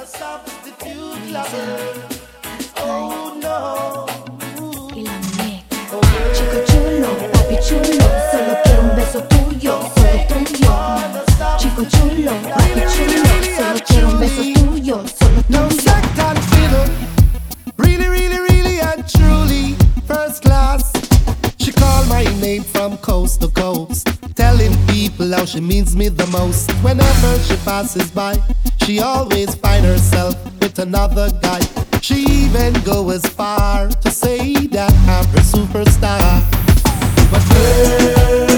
Oh no. Y la meca. Chico chulo, papi chulo, solo quiero un beso tuyo, solo tuyo. Chico chulo, papi chulo, solo quiero un beso tuyo, solo No tuyo. sect and fiddle. Really, really, really and truly first class. She called my name from coast to coast, telling people how she means me the most. Whenever she passes by, she always find herself with another guy. She even go as far to say that I'm her superstar. But girl,